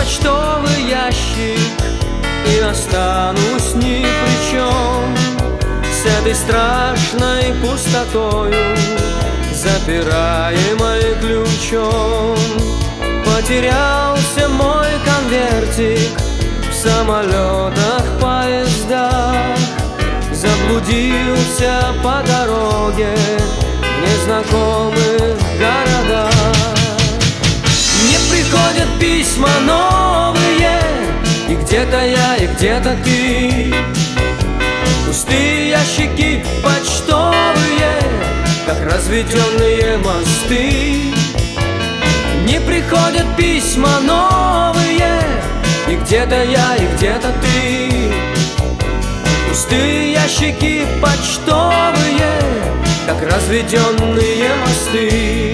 почтовый ящик и останусь ни при чем. С этой страшной пустотою, запираемой ключом. Потерялся мой конвертик в самолетах, поездах. Заблудился по дороге в незнакомых городах. Мне приходят письма новые, и где-то я, и где-то ты. Пустые ящики почтовые, как разведенные мосты. Не приходят письма новые, и где-то я, и где-то ты. Пустые ящики почтовые, как разведенные мосты.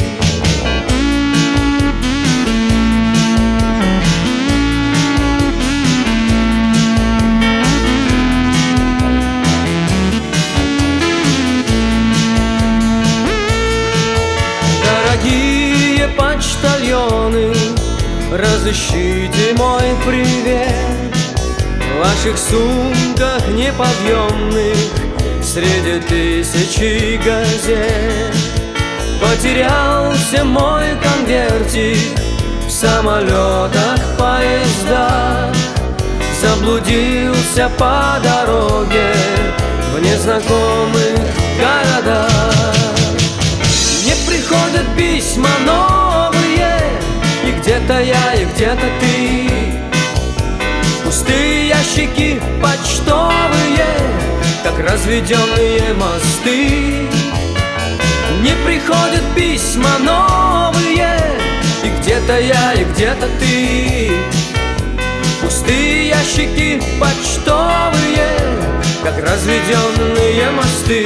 Дорогие почтальоны, разыщите мой привет в ваших сумках неподъемных среди тысячи газет. Потерялся мой конвертик в самолетах, поездах. Заблудился по дороге в незнакомых городах. Мне приходят письма новые, и где-то я, и где-то ты. Пустые ящики почтовые, как разведенные мосты. Не приходят письма новые, и где-то я, и где-то ты. Пустые ящики почтовые, как разведенные мосты.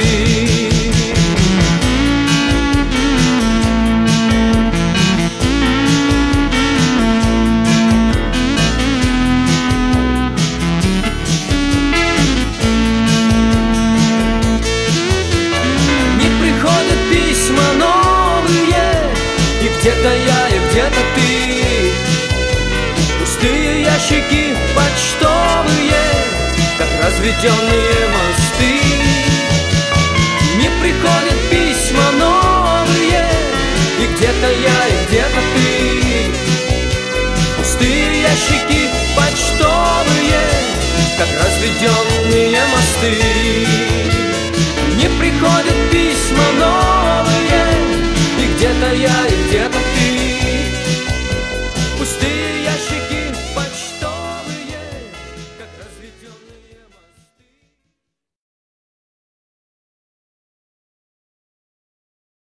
Где-то я, и где-то ты. Пустые ящики почтовые, как разведенные мосты. Не приходят письма новые, и где-то я, и где-то ты. Пустые ящики почтовые, как разведенные мосты. Не приходят письма новые, и где-то я, и где-то ты. Пустые